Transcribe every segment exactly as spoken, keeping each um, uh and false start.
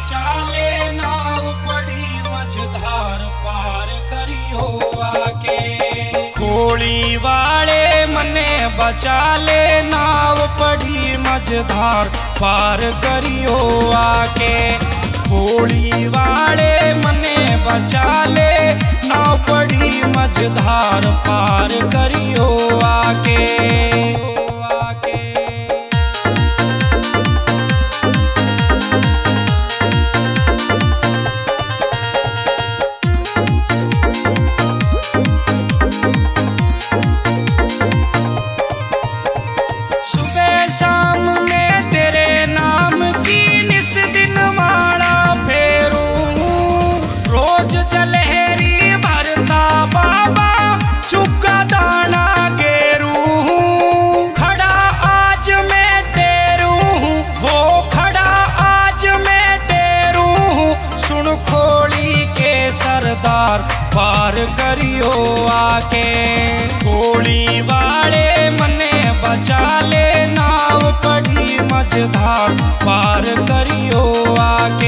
बचा ले नाव पड़ी मझधार पार करियो आके। खोली वाले मने बचा ले नाव पड़ी मझधार पार करियो आके। खोली वाले मने बचा ले नाव पड़ी मझधार पार करियो आके। शाम में तेरे नाम की निस दिन वाला फेरूं। रोज जलहरी भरता बाबा चुका दाना गेरूं। खड़ा आज मैं तेरू हूँ, हो खड़ा आज मैं तेरू हूँ। सुन खोली के सरदार पार करियो आके। खोली वाले मने बचा ले नाव पड़ी मझधार पार करियो आके।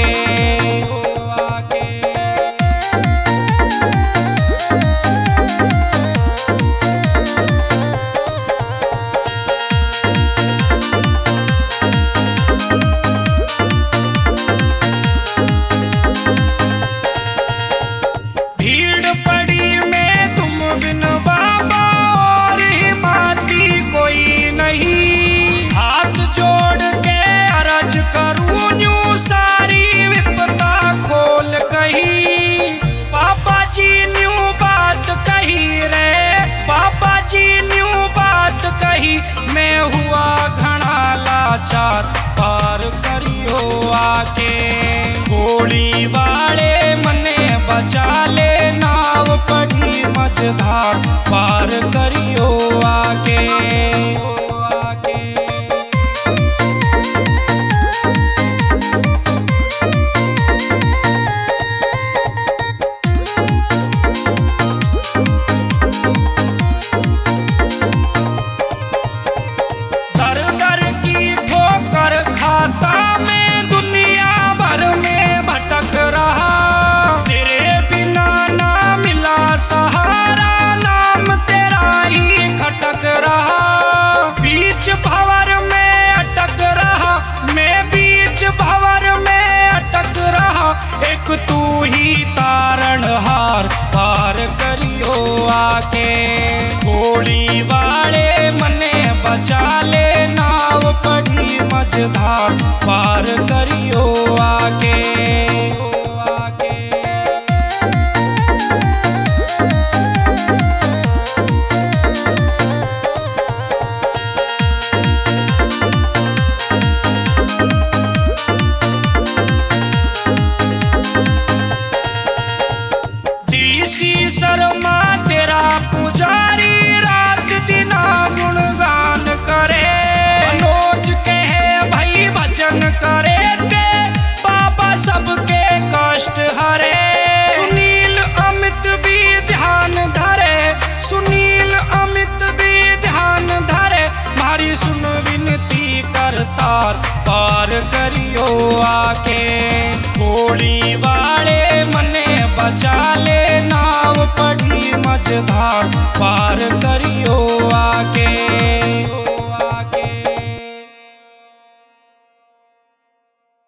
भीड़ पड़ी में तुम बिन बाबा और हिमाती कोई नहीं। हाथ जोड़ के अरज करूं यूं सारी विपदा खोल कही। पापा जी न्यू बात कही रे, पापा जी न्यू बात कही। मैं हुआ घना लाचार पार करियो आके। खोली वाले मने बचा ले नाव पड़ी मझधार पार करियो आके। दर दर की ठोकर खाता मैं दुनिया भर में भटक रहा। तेरे बिना ना मिला सहारा, नाम तेरा ही खटक रहा। बीच भंवर में अटक रहा, मैं बीच भंवर में अटक रहा। एक तू ही तारणहार पार करियो आके। खोली वाले मने बचा ले नाव पड़ी मझधार पार करियो आके। डीसी शर्मा तेरा पुजारी रात दिना गुणगान करे। मनोज कहे भाई भजन करे के बाबा सबके कष्ट हरे। सुनील अमित भी ध्यान धरे, सुनील अमित भी ध्यान धरे। मारी सुन विनती करतार पार करियो आके। खोली वाले मने बचा ले नाव पड़ी मझधार पार करियो आके।